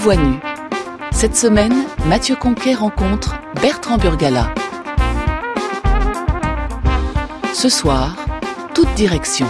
Voix nue. Cette semaine, Mathieu Conquet rencontre Bertrand Burgalat. Ce soir, toute direction.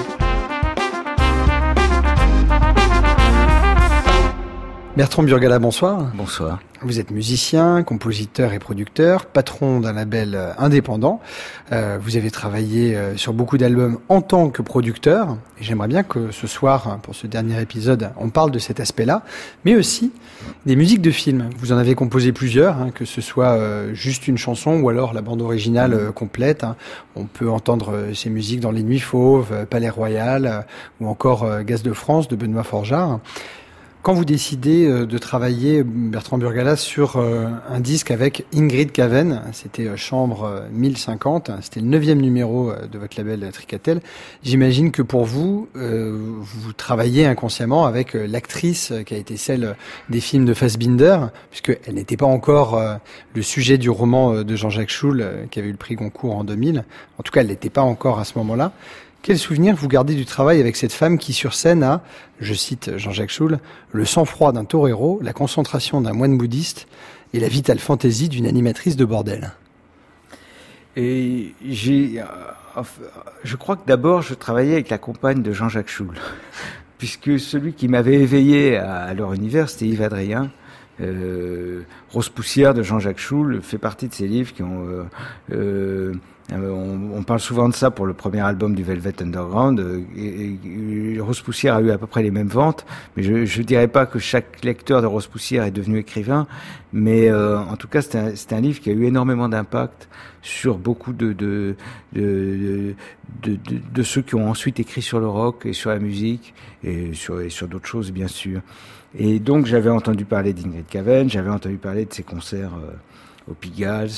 Bertrand Burgalat, bonsoir. Bonsoir. Vous êtes musicien, compositeur et producteur, patron d'un label indépendant. Vous avez travaillé sur beaucoup d'albums en tant que producteur. Et j'aimerais bien que ce soir, pour ce dernier épisode, on parle de cet aspect-là, mais aussi des musiques de films. Vous en avez composé plusieurs, que ce soit juste une chanson ou alors la bande originale complète. On peut entendre ces musiques dans Les Nuits Fauves, Palais Royal ou encore Gaz de France de Benoît Forjard. Quand vous décidez de travailler, Bertrand Burgalat, sur un disque avec Ingrid Caven, c'était Chambre 1050, c'était le 9e numéro de votre label Tricatel, j'imagine que pour vous, vous travaillez inconsciemment avec l'actrice qui a été celle des films de Fassbinder, puisqu'elle n'était pas encore le sujet du roman de Jean-Jacques Schul, qui avait eu le prix Goncourt en 2000. En tout cas, elle n'était pas encore à ce moment-là. Quel souvenir vous gardez du travail avec cette femme qui, sur scène, a, je cite Jean-Jacques Schul, le sang-froid d'un torero, la concentration d'un moine bouddhiste et la vitale fantaisie d'une animatrice de bordel? Et je crois que d'abord, je travaillais avec la compagne de Jean-Jacques Schul, puisque celui qui m'avait éveillé à leur univers, c'était Yves Adrien. Rose Poussière de Jean-Jacques Schul fait partie de ces livres qui ont... on parle souvent de ça pour le premier album du Velvet Underground. Et Rose Poussière a eu à peu près les mêmes ventes, mais je dirais pas que chaque lecteur de Rose Poussière est devenu écrivain, mais en tout cas c'est un livre qui a eu énormément d'impact sur beaucoup de ceux qui ont ensuite écrit sur le rock et sur la musique et sur d'autres choses bien sûr. Et donc j'avais entendu parler d'Ingrid Caven, j'avais entendu parler de ses concerts au Pigalle,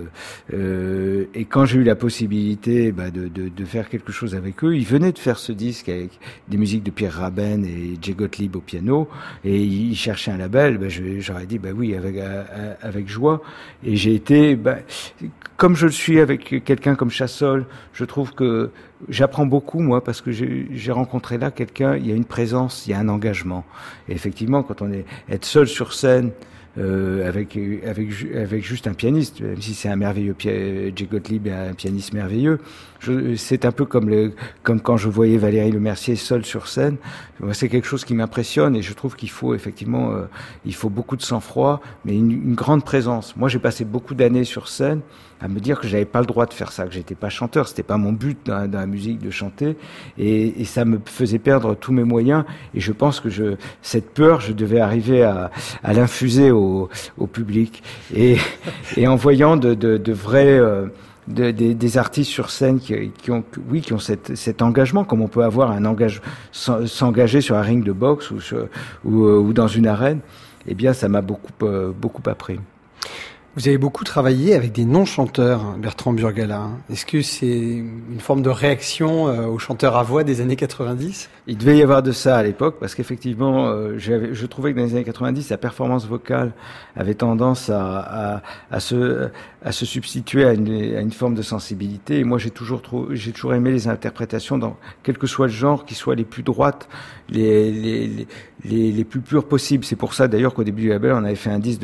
et quand j'ai eu la possibilité de faire quelque chose avec eux, ils venaient de faire ce disque avec des musiques de Pierre Rabin et Jay Gottlieb au piano, et ils cherchaient un label. J'aurais dit oui avec joie, et j'ai été comme je le suis avec quelqu'un comme Chassol. Je trouve que j'apprends beaucoup, moi, parce que j'ai rencontré là quelqu'un, il y a une présence, il y a un engagement. Et effectivement, quand être seul sur scène, avec juste un pianiste, même si c'est un merveilleux Jay Gottlieb est un pianiste merveilleux, c'est un peu comme quand je voyais Valérie Lemercier seule sur scène. C'est quelque chose qui m'impressionne, et je trouve qu'il faut effectivement il faut beaucoup de sang-froid, mais une grande présence. Moi, j'ai passé beaucoup d'années sur scène à me dire que j'avais pas le droit de faire ça, que j'étais pas chanteur, c'était pas mon but dans la musique de chanter, et ça me faisait perdre tous mes moyens, et je pense que cette peur, je devais arriver à l'infuser au public, et en voyant de vrais des artistes sur scène qui ont cet engagement, comme on peut avoir s'engager sur un ring de boxe ou dans une arène, eh bien ça m'a beaucoup appris. Vous avez beaucoup travaillé avec des non-chanteurs, Bertrand Burgalat. Est-ce que c'est une forme de réaction aux chanteurs à voix des années 90 ? Il devait y avoir de ça à l'époque, parce qu'effectivement, je trouvais que dans les années 90, la performance vocale avait tendance à se substituer à une forme de sensibilité. Et moi, j'ai toujours aimé les interprétations dans quel que soit le genre, qui soient les plus droites, les plus pures possibles. C'est pour ça d'ailleurs qu'au début du label, on avait fait un disque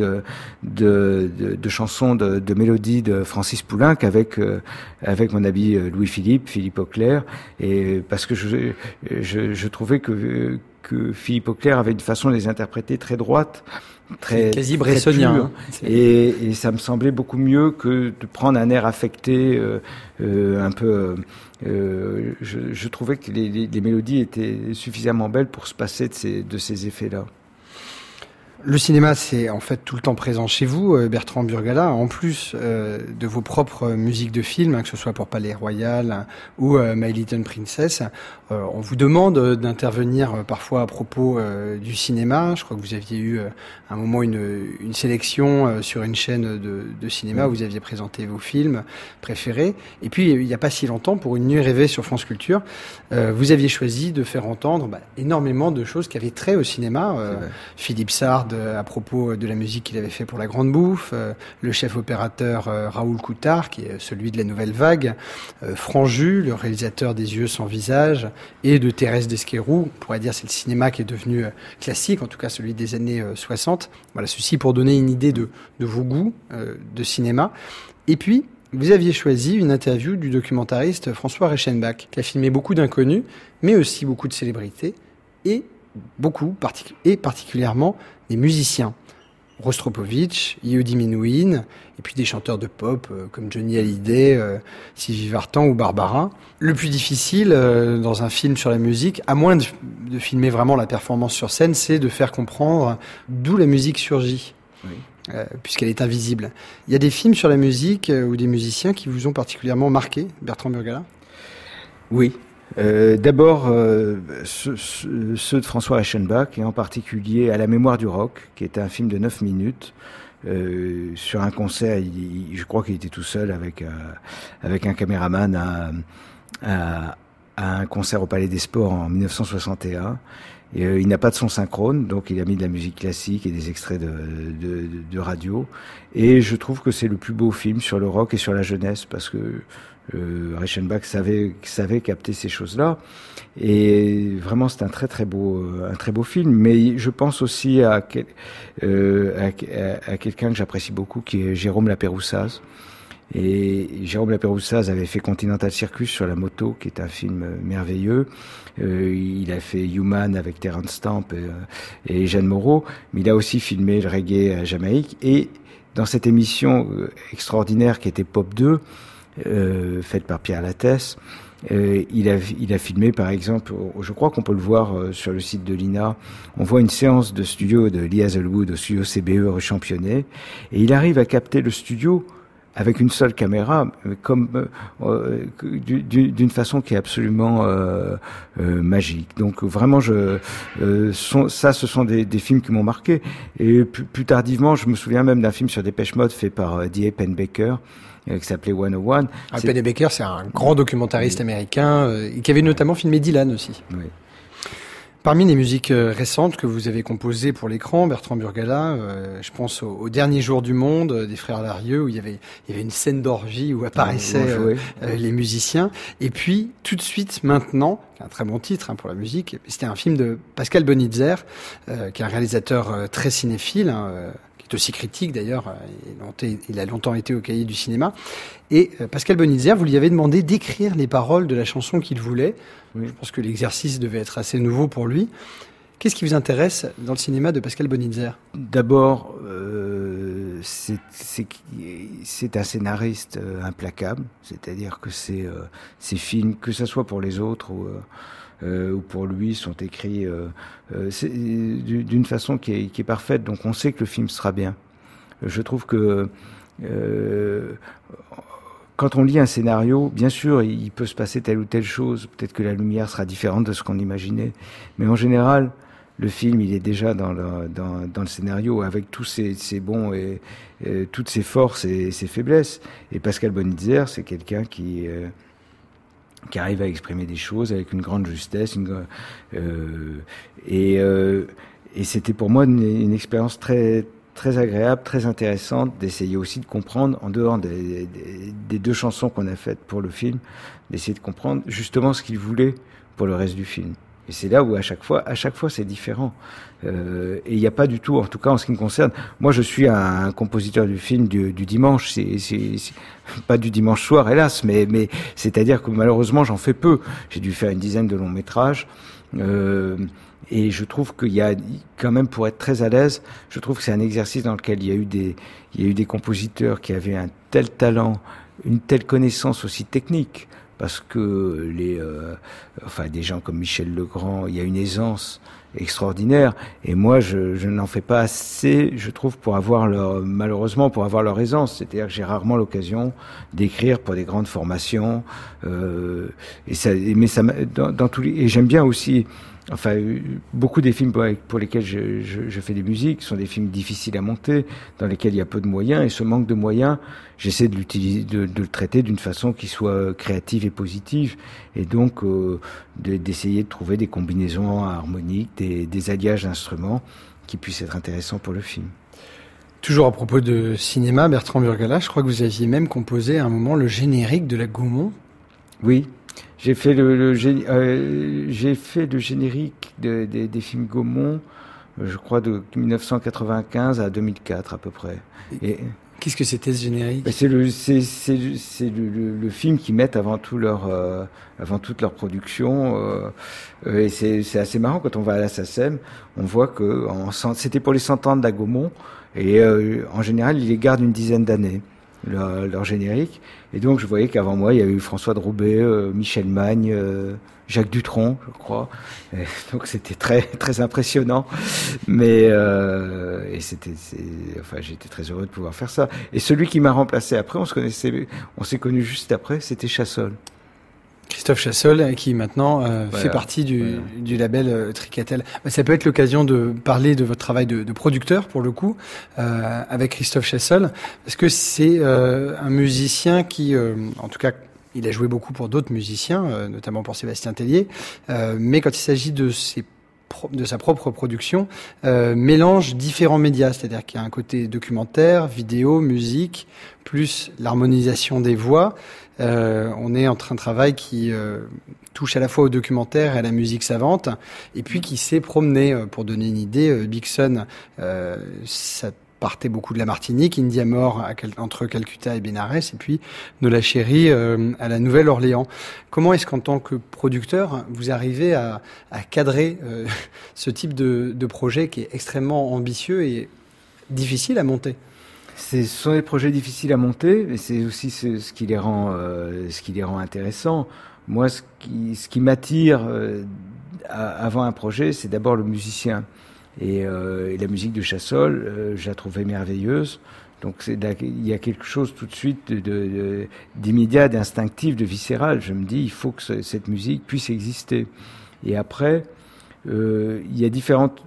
de chansons de mélodies de Francis Poulenc avec mon ami Louis-Philippe Auclair, et parce que je trouvais que Philippe Auclair avait une façon de les interpréter très droite, très quasi bressonien, et ça me semblait beaucoup mieux que de prendre un air affecté un peu. Je trouvais que les mélodies étaient suffisamment belles pour se passer de ces effets-là. Le cinéma, c'est en fait tout le temps présent chez vous, Bertrand Burgalat, en plus de vos propres musiques de films, que ce soit pour Palais Royal ou My Little Princess. On vous demande d'intervenir parfois à propos du cinéma. Je crois que vous aviez eu à un moment une sélection sur une chaîne de cinéma où vous aviez présenté vos films préférés. Et puis, il n'y a pas si longtemps, pour Une nuit rêvée sur France Culture, vous aviez choisi de faire entendre énormément de choses qui avaient trait au cinéma. Philippe Sard, Sard à propos de la musique qu'il avait fait pour La Grande Bouffe, le chef opérateur Raoul Coutard, qui est celui de La Nouvelle Vague, Franju, le réalisateur des Yeux sans visage, et de Thérèse d'Esquerou. On pourrait dire c'est le cinéma qui est devenu classique, en tout cas celui des années 60. Voilà, ceci pour donner une idée de vos goûts de cinéma. Et puis, vous aviez choisi une interview du documentariste François Reichenbach, qui a filmé beaucoup d'inconnus, mais aussi beaucoup de célébrités, et particulièrement des musiciens. Rostropovitch, Yehudi Menuhin, et puis des chanteurs de pop comme Johnny Hallyday, Sylvie Vartan ou Barbara. Le plus difficile dans un film sur la musique, à moins de filmer vraiment la performance sur scène, c'est de faire comprendre d'où la musique surgit. Oui. Puisqu'elle est invisible. Il y a des films sur la musique ou des musiciens qui vous ont particulièrement marqué, Bertrand Burgalat ? Oui. D'abord, ceux de François Reichenbach, et en particulier À la mémoire du rock, qui est un film de 9 minutes, sur un concert, je crois qu'il était tout seul avec un caméraman à un concert au Palais des Sports en 1961. Et, il n'a pas de son synchrone, donc il a mis de la musique classique et des extraits de radio. Et je trouve que c'est le plus beau film sur le rock et sur la jeunesse, parce que Reichenbach savait capter ces choses-là. Et vraiment, c'est un très beau film. Mais je pense aussi à quelqu'un que j'apprécie beaucoup, qui est Jérôme Lapéroussaz. Et Jérôme Lapéroussaz avait fait Continental Circus sur la moto, qui est un film merveilleux. Il a fait Human avec Terence Stamp et Jeanne Moreau, mais il a aussi filmé le reggae à Jamaïque. Et dans cette émission extraordinaire qui était Pop 2, faite par Pierre Lattès, il a filmé, par exemple, je crois qu'on peut le voir sur le site de l'INA, on voit une séance de studio de Lee Hazelwood au studio CBE rue Championnet, et il arrive à capter le studio avec une seule caméra, comme d'une façon qui est absolument magique. Donc vraiment, ce sont des films qui m'ont marqué. Et plus tardivement, je me souviens même d'un film sur Dépêche Mode fait par D.A. Pennebaker, qui s'appelait 101. Pennebaker, c'est un grand documentariste américain qui avait notamment filmé Dylan aussi. Oui. Parmi les musiques récentes que vous avez composées pour l'écran, Bertrand Burgalat, je pense au Dernier jour du monde des frères Larieux, où il y avait une scène d'orgie où apparaissaient les musiciens. Et puis, tout de suite, maintenant, un très bon titre pour la musique, c'était un film de Pascal Bonitzer, qui est un réalisateur très cinéphile, qui est aussi critique d'ailleurs, il a longtemps été au Cahier du cinéma. Et Pascal Bonitzer, vous lui avez demandé d'écrire les paroles de la chanson qu'il voulait. Oui. Je pense que l'exercice devait être assez nouveau pour lui. Qu'est-ce qui vous intéresse dans le cinéma de Pascal Bonitzer ? D'abord, c'est un scénariste implacable, c'est-à-dire que ses films, que ce soit pour les autres ou pour lui, sont écrits d'une façon qui est parfaite, donc on sait que le film sera bien. Je trouve que quand on lit un scénario, bien sûr, il peut se passer telle ou telle chose. Peut-être que la lumière sera différente de ce qu'on imaginait. Mais en général, le film, il est déjà dans le scénario, avec tous ses bons et toutes ses forces et ses faiblesses. Et Pascal Bonitzer, c'est quelqu'un qui arrive à exprimer des choses avec une grande justesse. Et c'était pour moi une expérience très agréable, très intéressante, d'essayer aussi de comprendre, en dehors des 2 chansons qu'on a faites pour le film, d'essayer de comprendre justement ce qu'il voulait pour le reste du film. Et c'est là où à chaque fois c'est différent. Et il n'y a pas du tout, en tout cas en ce qui me concerne, moi je suis un compositeur du film du dimanche, c'est pas du dimanche soir hélas, mais c'est-à-dire que malheureusement j'en fais peu. J'ai dû faire une dizaine de longs métrages. Et je trouve qu'il y a quand même, pour être très à l'aise, je trouve que c'est un exercice dans lequel il y a eu des compositeurs qui avaient un tel talent, une telle connaissance aussi technique, parce que des gens comme Michel Legrand, il y a une aisance extraordinaire. Et moi, je n'en fais pas assez, je trouve, malheureusement pour avoir leur aisance. C'est-à-dire que j'ai rarement l'occasion d'écrire pour des grandes formations. Et j'aime bien aussi. Enfin, beaucoup des films pour lesquels je fais des musiques sont des films difficiles à monter, dans lesquels il y a peu de moyens, et ce manque de moyens, j'essaie de le traiter d'une façon qui soit créative et positive, et donc d'essayer de trouver des combinaisons harmoniques, des alliages d'instruments qui puisse être intéressant pour le film. Toujours à propos de cinéma, Bertrand Burgalas, je crois que vous aviez même composé à un moment le générique de la Gaumont. Oui, j'ai fait le générique des films Gaumont, je crois de 1995 à 2004 à peu près. Et qu'est-ce que c'était ce générique ? C'est le film qu'ils mettent avant toute leur production. Et c'est assez marrant quand on va à la SACEM, on voit que c'était pour les 100 ans de la Gaumont. Et en général, ils les gardent une dizaine d'années, leur générique. Et donc, je voyais qu'avant moi, il y avait eu François de Roubaix, Michel Magne, Jacques Dutronc, je crois. Et donc, c'était très très impressionnant. Mais j'étais très heureux de pouvoir faire ça. Et celui qui m'a remplacé après, on s'est connus juste après, c'était Chassol. Christophe Chassol, qui maintenant fait partie du label Tricatel. Ça peut être l'occasion de parler de votre travail de producteur, pour le coup, avec Christophe Chassol, parce que c'est un musicien qui, en tout cas, il a joué beaucoup pour d'autres musiciens, notamment pour Sébastien Tellier, mais quand il s'agit de sa propre production, mélange différents médias, c'est-à-dire qu'il y a un côté documentaire, vidéo, musique, plus l'harmonisation des voix. On est en train de travail qui touche à la fois au documentaire et à la musique savante, et puis qui s'est promené. Pour donner une idée, Bixson, ça partait beaucoup de la Martinique, India Mort entre Calcutta et Bénarès, et puis Nola Chérie à la Nouvelle-Orléans. Comment est-ce qu'en tant que producteur, vous arrivez à cadrer ce type de projet qui est extrêmement ambitieux et difficile à monter ? Ce sont des projets difficiles à monter, et c'est aussi ce qui les rend intéressants. Moi, ce qui m'attire avant un projet, c'est d'abord le musicien. Et la musique de Chassol, je la trouvais merveilleuse. Donc il y a quelque chose tout de suite d'immédiat, d'instinctif, de viscéral. Je me dis, il faut que cette musique puisse exister. Et après, il y a différentes...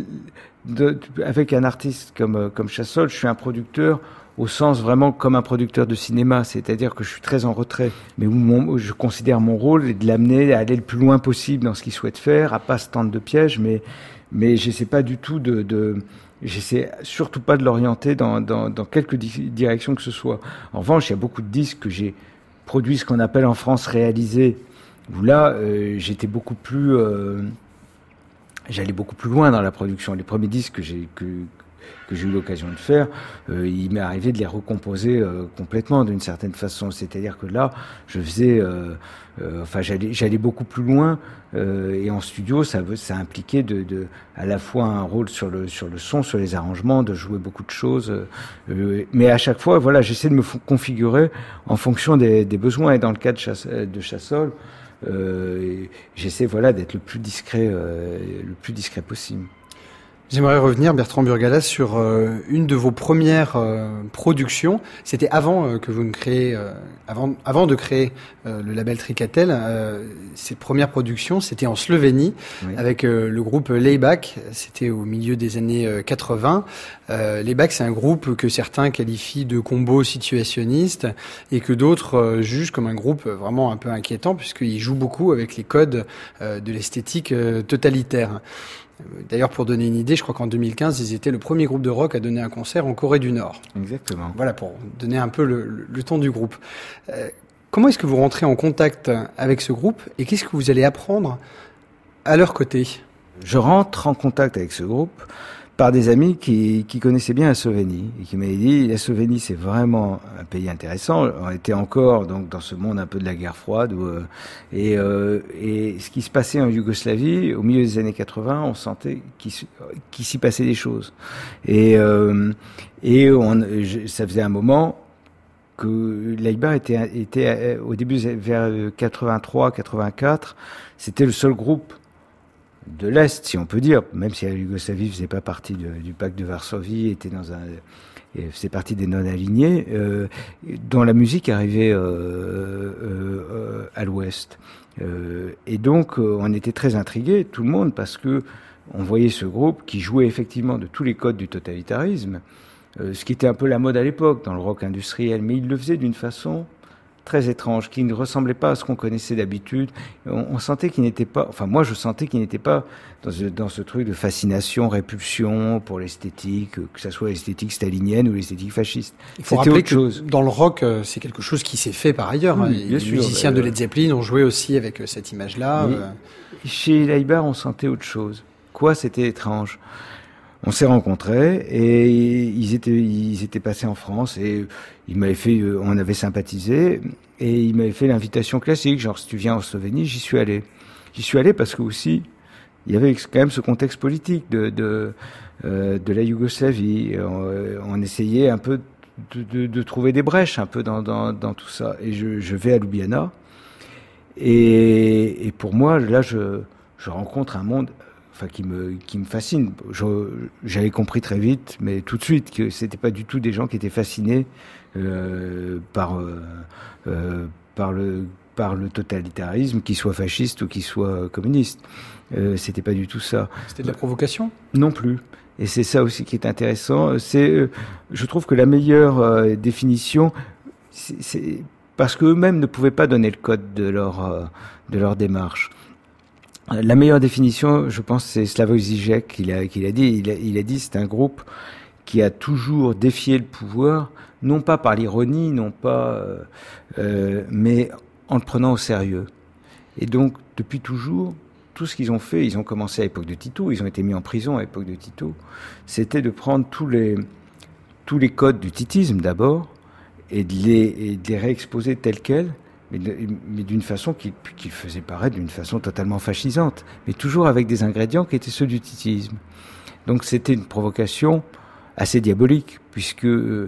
avec un artiste comme Chassol, je suis un producteur au sens vraiment comme un producteur de cinéma, c'est-à-dire que je suis très en retrait, mais où je considère mon rôle de l'amener à aller le plus loin possible dans ce qu'il souhaite faire, à pas se tendre de piège, mais j'essaie pas du tout j'essaie surtout pas de l'orienter dans quelque direction que ce soit. En revanche, il y a beaucoup de disques que j'ai produits, ce qu'on appelle en France réalisés, où là, j'étais beaucoup plus j'allais beaucoup plus loin dans la production. Les premiers disques que j'ai eu l'occasion de faire, il m'est arrivé de les recomposer complètement d'une certaine façon. C'est-à-dire que là, je faisais, j'allais beaucoup plus loin. Et en studio, ça impliquait à la fois un rôle sur le son, sur les arrangements, de jouer beaucoup de choses. Mais à chaque fois, voilà, j'essaie de me configurer en fonction des besoins. Et dans le cas de Chassol, j'essaie d'être le plus discret possible. J'aimerais revenir, Bertrand Burgalas, sur une de vos premières productions. C'était avant que vous ne créez, avant de créer le label Tricatel. Cette première production, c'était en Slovénie, oui, avec le groupe Layback. C'était au milieu des années 80. Layback, c'est un groupe que certains qualifient de combo situationniste et que d'autres jugent comme un groupe vraiment un peu inquiétant, puisqu'il joue beaucoup avec les codes de l'esthétique totalitaire. D'ailleurs, pour donner une idée, je crois qu'en 2015, ils étaient le premier groupe de rock à donner un concert en Corée du Nord. Exactement. Voilà, pour donner un peu le ton du groupe. Comment est-ce que vous rentrez en contact avec ce groupe et qu'est-ce que vous allez apprendre à leur côté ? Je rentre en contact avec ce groupe par des amis qui connaissaient bien la Slovénie et qui m'avaient dit la Slovénie c'est vraiment un pays intéressant. On était encore donc dans ce monde un peu de la guerre froide et ce qui se passait en Yougoslavie au milieu des années 80, on sentait qu'il s'y passait des choses ça faisait un moment que l'Aïbar était au début vers 83-84, c'était le seul groupe de l'Est, si on peut dire, même si la Yougoslavie faisait pas partie du pacte de Varsovie, faisait partie des non-alignés, dont la musique arrivait à l'Ouest. Et donc, on était très intrigués, tout le monde, parce que on voyait ce groupe qui jouait effectivement de tous les codes du totalitarisme, ce qui était un peu la mode à l'époque, dans le rock industriel, mais il le faisait d'une façon très étrange, qui ne ressemblait pas à ce qu'on connaissait d'habitude. On sentait qu'il n'était pas, enfin moi je sentais qu'il n'était pas dans ce truc de fascination, répulsion pour l'esthétique, que ça soit l'esthétique stalinienne ou l'esthétique fasciste. Il faut rappeler que dans le rock, c'est quelque chose qui s'est fait par ailleurs. Oui, les musiciens de Led Zeppelin ont joué aussi avec cette image-là. Chez Leiber, on sentait autre chose. Quoi, c'était étrange. On s'est rencontrés et ils étaient passés en France et on avait sympathisé et il m'avait fait l'invitation classique, genre si tu viens en Slovénie, j'y suis allé. J'y suis allé parce que aussi il y avait quand même ce contexte politique de la Yougoslavie. On essayait un peu de trouver des brèches un peu dans tout ça. Et je vais à Ljubljana et pour moi là je rencontre un monde qui me fascine. J'avais compris très vite, mais tout de suite, que c'était pas du tout des gens qui étaient fascinés par le totalitarisme, qu'il soit fasciste ou qu'il soit communiste. C'était pas du tout ça. C'était de la provocation ? Non plus. Et c'est ça aussi qui est intéressant. Je trouve que la meilleure définition, c'est parce qu'eux-mêmes ne pouvaient pas donner le code de leur démarche. La meilleure définition, je pense, c'est Slavoj Žižek qu'il a dit. Il a dit, c'est un groupe qui a toujours défié le pouvoir, non pas par l'ironie, non pas, mais en le prenant au sérieux. Et donc, depuis toujours, tout ce qu'ils ont fait, ils ont commencé à l'époque de Tito, ils ont été mis en prison à l'époque de Tito, c'était de prendre tous les codes du titisme d'abord et de les réexposer tels quels. Mais d'une façon qui faisait paraître d'une façon totalement fascisante, mais toujours avec des ingrédients qui étaient ceux du titisme. Donc c'était une provocation assez diabolique, puisque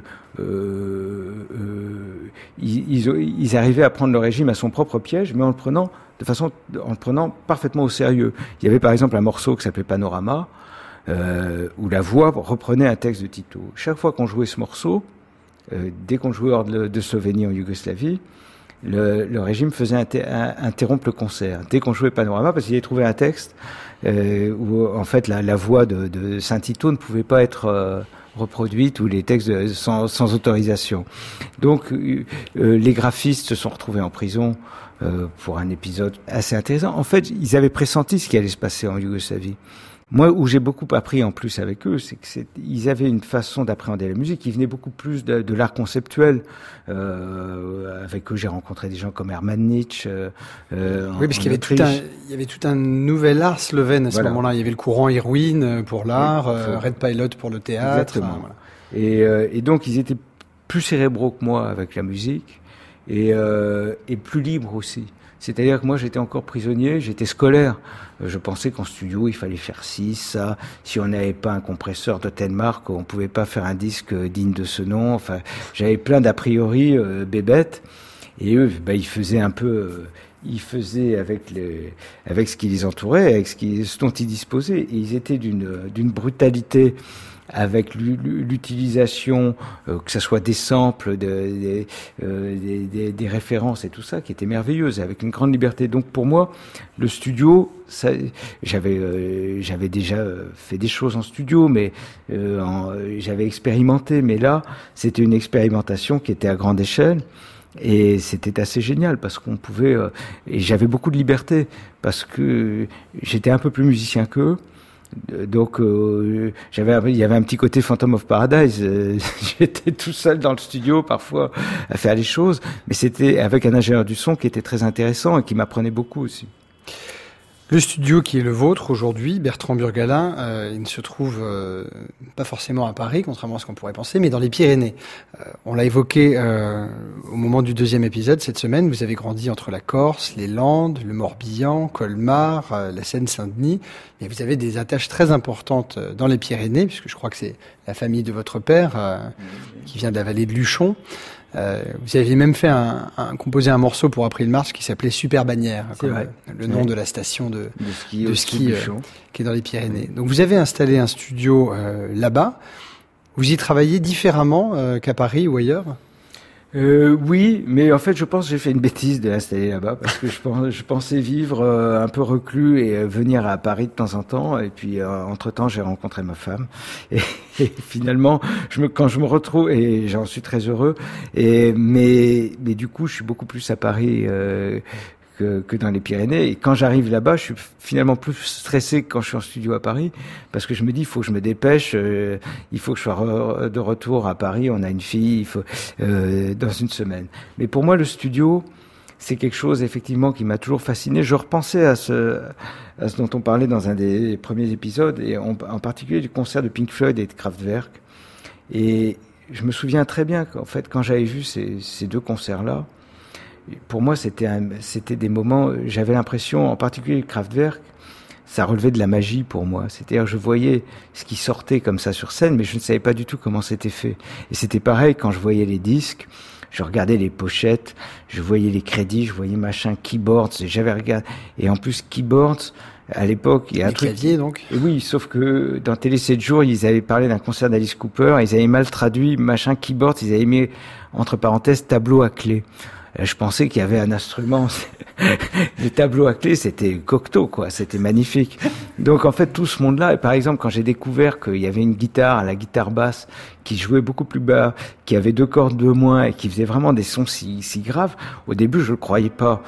ils arrivaient à prendre le régime à son propre piège, mais en le prenant parfaitement au sérieux. Il y avait par exemple un morceau qui s'appelait Panorama, où la voix reprenait un texte de Tito. Chaque fois qu'on jouait ce morceau, dès qu'on jouait hors de Slovénie en Yougoslavie, le régime faisait interrompre le concert dès qu'on jouait Panorama, parce qu'il avait trouvé un texte où en fait la voix de Saint-Tito ne pouvait pas être reproduite, ou les textes sans autorisation. Donc les graphistes se sont retrouvés en prison pour un épisode assez intéressant. En fait, ils avaient pressenti ce qui allait se passer en Yougoslavie. Moi, où j'ai beaucoup appris en plus avec eux, c'est qu'ils avaient une façon d'appréhender la musique qui venait beaucoup plus de l'art conceptuel. Avec eux, j'ai rencontré des gens comme Herman Nietzsche. Oui, parce qu'il y avait tout un nouvel art slovène à ce moment-là. Il y avait le courant Irwin pour l'art, Red Pilot pour le théâtre. Exactement. Et donc, ils étaient plus cérébraux que moi avec la musique et plus libres aussi. C'est-à-dire que moi, j'étais encore prisonnier, j'étais scolaire. Je pensais qu'en studio, il fallait faire ci, ça. Si on n'avait pas un compresseur de telle marque, on pouvait pas faire un disque digne de ce nom. Enfin, j'avais plein d'a priori bébêtes. Et eux, ils faisaient ils faisaient avec ce qui les entourait, avec ce dont ils disposaient. Et ils étaient d'une brutalité, avec l'utilisation, que ça soit des samples, des références et tout ça, qui était merveilleuse, avec une grande liberté. Donc pour moi, le studio, j'avais déjà fait des choses en studio, mais j'avais expérimenté. Mais là, c'était une expérimentation qui était à grande échelle. Et c'était assez génial parce qu'on pouvait, et j'avais beaucoup de liberté parce que j'étais un peu plus musicien qu'eux. Donc il y avait un petit côté Phantom of Paradise. J'étais tout seul dans le studio parfois à faire les choses, mais c'était avec un ingénieur du son qui était très intéressant et qui m'apprenait beaucoup aussi. Le studio qui est le vôtre aujourd'hui, Bertrand Burgalin, il ne se trouve pas forcément à Paris, contrairement à ce qu'on pourrait penser, mais dans les Pyrénées. On l'a évoqué au moment du 2e épisode cette semaine, vous avez grandi entre la Corse, les Landes, le Morbihan, Colmar, la Seine-Saint-Denis, et vous avez des attaches très importantes dans les Pyrénées, puisque je crois que c'est la famille de votre père qui vient de la vallée de Luchon. Vous aviez même fait composé un morceau pour April March qui s'appelait Super Bannière, le nom de la station de ski qui est dans les Pyrénées. Donc vous avez installé un studio là-bas. Vous y travaillez différemment qu'à Paris ou ailleurs ? Oui, mais en fait, je pense que j'ai fait une bêtise de l'installer là-bas parce que je pensais vivre un peu reclus et venir à Paris de temps en temps. Et puis, entre-temps, j'ai rencontré ma femme. Et finalement, quand je me retrouve, et j'en suis très heureux. Mais du coup, je suis beaucoup plus à Paris que dans les Pyrénées. Et quand j'arrive là-bas, je suis finalement plus stressé que quand je suis en studio à Paris, parce que je me dis, il faut que je me dépêche, il faut que je sois de retour à Paris, on a une fille, il faut dans une semaine. Mais pour moi, le studio, c'est quelque chose effectivement qui m'a toujours fasciné. Je repensais à ce dont on parlait dans un des premiers épisodes, et en particulier du concert de Pink Floyd et de Kraftwerk. Et je me souviens très bien qu'en fait, quand j'avais vu ces deux concerts-là, pour moi, c'était des moments, j'avais l'impression, en particulier Kraftwerk, ça relevait de la magie pour moi. C'est-à-dire, je voyais ce qui sortait comme ça sur scène, mais je ne savais pas du tout comment c'était fait. Et c'était pareil quand je voyais les disques, je regardais les pochettes, je voyais les crédits, je voyais machin, keyboards, j'avais regardé. Et en plus, keyboards, à l'époque, il y a un truc. Claviers, donc. Oui, sauf que dans Télé 7 jours, ils avaient parlé d'un concert d'Alice Cooper, ils avaient mal traduit machin, keyboards, ils avaient mis, entre parenthèses, tableau à clé. Je pensais qu'il y avait un instrument. Le tableau à clé, c'était Cocteau, quoi. C'était magnifique. Donc, en fait, tout ce monde-là, et par exemple, quand j'ai découvert qu'il y avait une guitare, la guitare basse, qui jouait beaucoup plus bas, qui avait 2 cordes de moins et qui faisait vraiment des sons si graves, au début, je le croyais pas.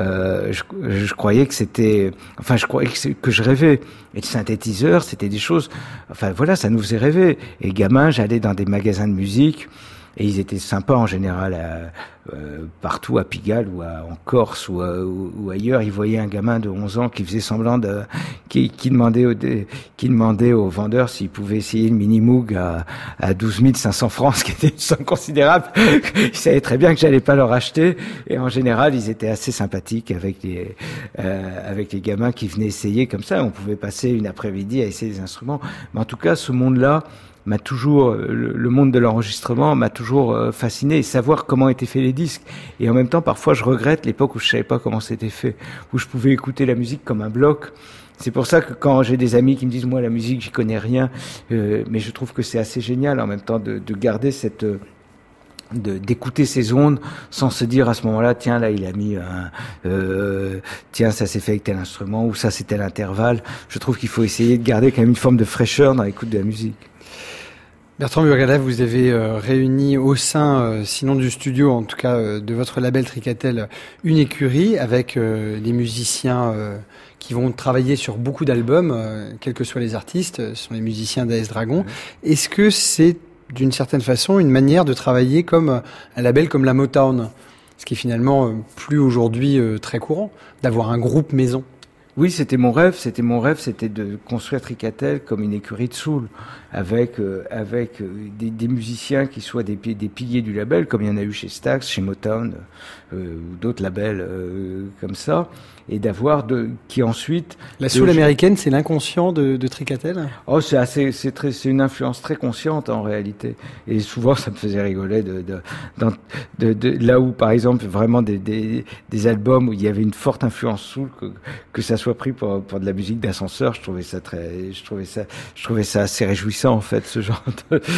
Je croyais que c'était, enfin, je croyais que je rêvais. Et le synthétiseur, c'était des choses, enfin, voilà, ça nous faisait rêver. Et gamin, j'allais dans des magasins de musique. Et ils étaient sympas en général partout à Pigalle ou en Corse ou ailleurs. Ils voyaient un gamin de 11 ans qui faisait semblant qui demandait aux vendeurs s'ils pouvaient essayer le Mini Moog à 12 500 francs, ce qui était une somme considérable. Ils savaient très bien que j'allais pas leur acheter. Et en général, ils étaient assez sympathiques avec les gamins qui venaient essayer comme ça. On pouvait passer une après-midi à essayer des instruments. Mais en tout cas, ce monde-là, m'a toujours, le monde de l'enregistrement m'a toujours fasciné, et savoir comment étaient faits les disques. Et en même temps, parfois, je regrette l'époque où je savais pas comment c'était fait, où je pouvais écouter la musique comme un bloc. C'est pour ça que quand j'ai des amis qui me disent, moi, la musique, j'y connais rien, mais je trouve que c'est assez génial en même temps de garder d'écouter ces ondes sans se dire à ce moment-là, tiens, là, il a mis tiens, ça s'est fait avec tel instrument, ou ça, c'est tel intervalle. Je trouve qu'il faut essayer de garder quand même une forme de fraîcheur dans l'écoute de la musique. Bertrand Burgala, vous avez réuni au sein, sinon du studio, en tout cas de votre label Tricatel, une écurie avec des musiciens qui vont travailler sur beaucoup d'albums, quels que soient les artistes, ce sont les musiciens d'AS Dragon. Est-ce que c'est d'une certaine façon une manière de travailler comme un label comme la Motown, ce qui est finalement plus aujourd'hui très courant, d'avoir un groupe maison? Oui, c'était mon rêve, c'était de construire Tricatel comme une écurie de soul, avec des musiciens qui soient des piliers du label, comme il y en a eu chez Stax, chez Motown, ou d'autres labels comme ça, et d'avoir qui ensuite... La soul américaine, c'est l'inconscient de Tricatel? Oh, c'est une influence très consciente en réalité, et souvent ça me faisait rigoler de là où, par exemple, vraiment des albums où il y avait une forte influence soul, que ça soit pris pour de la musique d'ascenseur, je trouvais ça assez réjouissant en fait, ce genre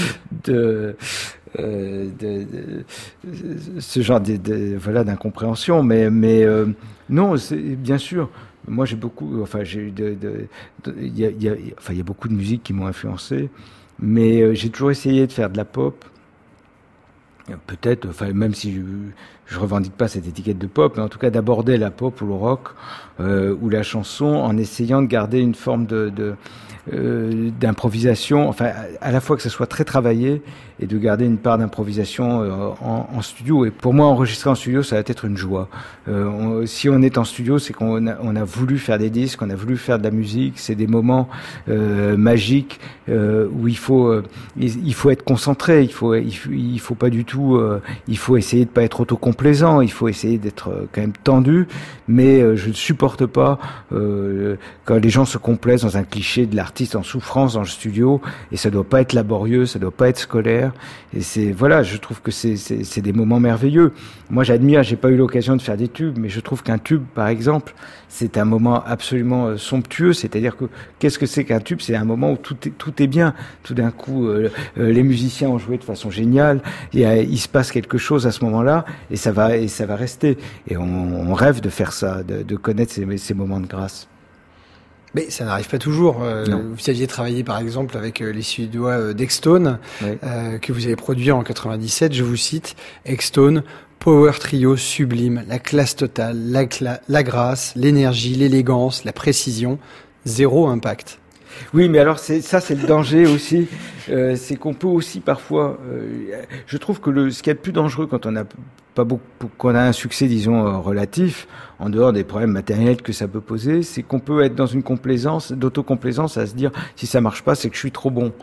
ce genre voilà, d'incompréhension, mais non, c'est bien sûr. Moi, j'ai beaucoup, enfin, il y a beaucoup de musiques qui m'ont influencé, mais j'ai toujours essayé de faire de la pop. Peut-être, enfin, même si je revendique pas cette étiquette de pop, mais en tout cas d'aborder la pop ou le rock ou la chanson en essayant de garder une forme d'improvisation, enfin à la fois que ça soit très travaillé et de garder une part d'improvisation en studio. Et pour moi, enregistrer en studio, ça va être une joie. Si on est en studio, c'est qu'on a voulu faire des disques, on a voulu faire de la musique. C'est des moments magiques où il faut être concentré. Il faut pas du tout. Il faut essayer de pas être autocomplaisant. complaisant, il faut essayer d'être quand même tendu, mais je ne supporte pas quand les gens se complaisent dans un cliché de l'artiste en souffrance dans le studio, et ça doit pas être laborieux, ça doit pas être scolaire, et je trouve que c'est des moments merveilleux. Moi j'admire, j'ai pas eu l'occasion de faire des tubes, mais je trouve qu'un tube, par exemple, c'est un moment absolument somptueux, c'est-à-dire que qu'est-ce que c'est qu'un tube? C'est un moment où tout est bien, tout d'un coup les musiciens ont joué de façon géniale, il se passe quelque chose à ce moment-là, et ça va rester, et on rêve de faire ça, de connaître ces moments de grâce. Mais ça n'arrive pas toujours. Vous aviez travaillé par exemple avec les Suédois d'Extone, oui. Que vous avez produit en 97, je vous cite, Extone, power trio sublime, la classe totale, la grâce, l'énergie, l'élégance, la précision, zéro impact. Oui, mais alors c'est le danger aussi, c'est qu'on peut aussi parfois, je trouve que ce qu'il y a de plus dangereux quand on a un succès, disons, relatif, en dehors des problèmes matériels que ça peut poser, c'est qu'on peut être dans une d'autocomplaisance à se dire, si ça marche pas, c'est que je suis trop bon.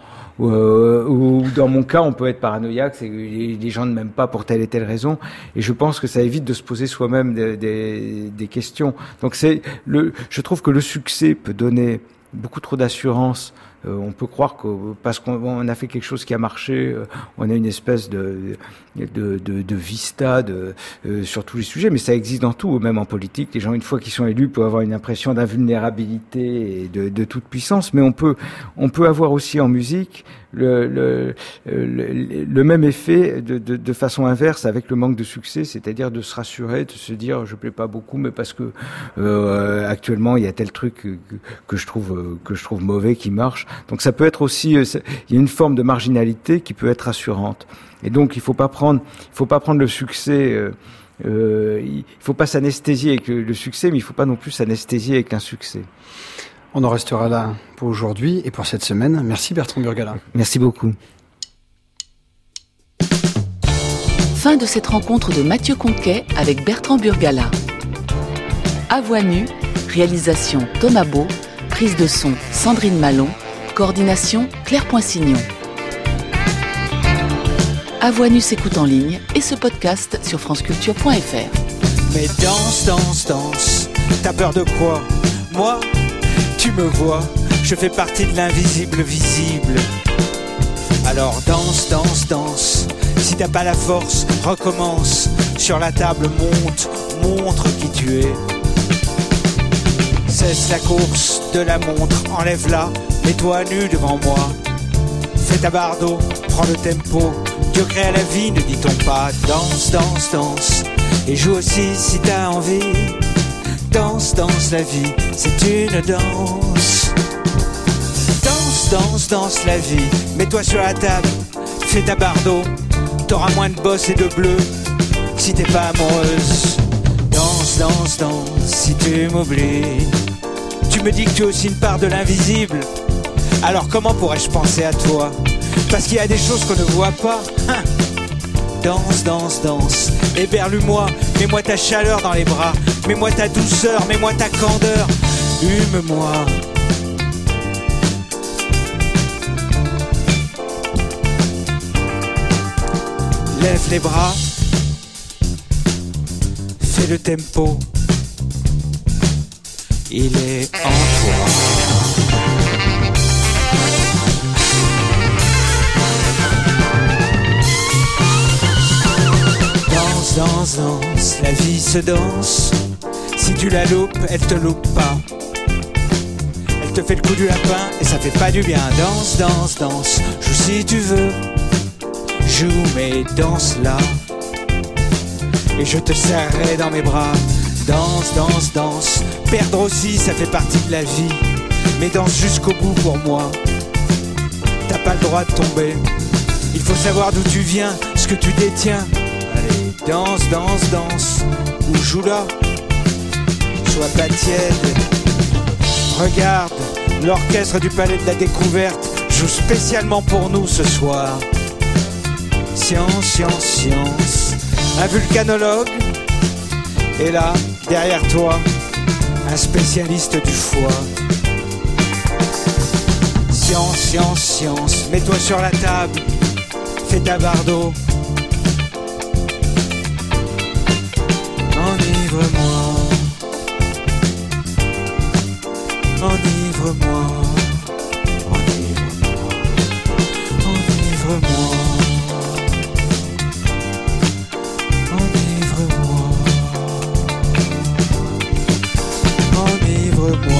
Ou dans mon cas, on peut être paranoïaque, c'est que les gens ne m'aiment pas pour telle et telle raison, et je pense que ça évite de se poser soi-même des questions. Donc je trouve que le succès peut donner beaucoup trop d'assurance. On peut croire que parce qu'on a fait quelque chose qui a marché, on a une espèce de vista sur tous les sujets, mais ça existe dans tout, même en politique. Les gens, une fois qu'ils sont élus, peuvent avoir une impression d'invulnérabilité et de toute puissance, mais on peut avoir aussi en musique le même effet de façon inverse avec le manque de succès, c'est-à-dire de se rassurer, de se dire je plais pas beaucoup, mais parce que actuellement il y a tel truc que je trouve mauvais qui marche. Donc ça peut être aussi, il y a une forme de marginalité qui peut être rassurante. Et donc il faut pas prendre le succès. Il faut pas s'anesthésier avec le succès, mais il faut pas non plus s'anesthésier avec un succès. On en restera là pour aujourd'hui et pour cette semaine. Merci Bertrand Burgalat. Merci beaucoup. Fin de cette rencontre de Mathieu Conquet avec Bertrand Burgalat. À voix nue, réalisation Thomas Beau, prise de son Sandrine Malon, coordination Claire Poinsignon. À voix nue s'écoute en ligne et ce podcast sur franceculture.fr. Mais danse, t'as peur de quoi? Moi, tu me vois, je fais partie de l'invisible visible. Alors danse, si t'as pas la force, recommence. Sur la table, montre qui tu es. Cesse la course de la montre, enlève-la, mets-toi nu devant moi. Fais ta bardo, prends le tempo, Dieu crée la vie, ne dit-on pas. Danse, et joue aussi si t'as envie. Danse la vie, c'est une danse. Danse la vie, mets-toi sur la table, fais ta bardo, t'auras moins de boss et de bleu si t'es pas amoureuse. Danse, si tu m'oublies. Tu me dis que tu es aussi une part de l'invisible. Alors comment pourrais-je penser à toi? Parce qu'il y a des choses qu'on ne voit pas. Danse, héberlue-moi, mets-moi ta chaleur dans les bras, mets-moi ta douceur, mets-moi ta candeur, hume-moi. Lève les bras, fais le tempo, il est en toi. Danse, la vie se danse. Si tu la loupes, elle te loupe pas. Elle te fait le coup du lapin et ça fait pas du bien. Danse, joue si tu veux. Joue mais danse là. Et je te serrerai dans mes bras. Danse, perdre aussi ça fait partie de la vie. Mais danse jusqu'au bout pour moi. T'as pas le droit de tomber. Il faut savoir d'où tu viens, ce que tu détiens. Danse, ou joue là, sois pas tiède. Regarde, l'orchestre du Palais de la Découverte joue spécialement pour nous ce soir. Science, un vulcanologue. Et là, derrière toi, un spécialiste du foie. Science, mets-toi sur la table, fais ta bardo. Enivre-moi, enivre-moi, enivre-moi, enivre-moi, enivre-moi.